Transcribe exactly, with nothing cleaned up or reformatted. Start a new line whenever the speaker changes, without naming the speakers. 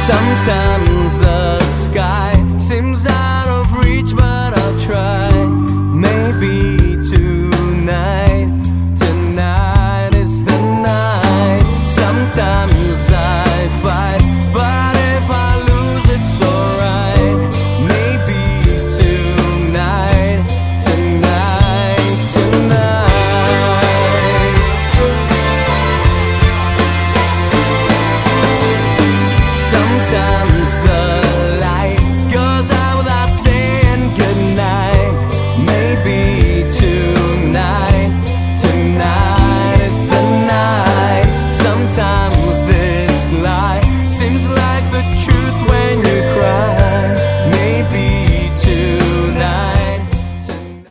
Sometimes the sky seems out of reach, but I'll try. Maybe tonight, tonight is the night. Sometimes I fight, but if I lose it's alright. Maybe tonight, tonight, tonight. Sometimes the light goes out without saying goodnight. Maybe tonight, tonight is the night. Sometimes this lie seems like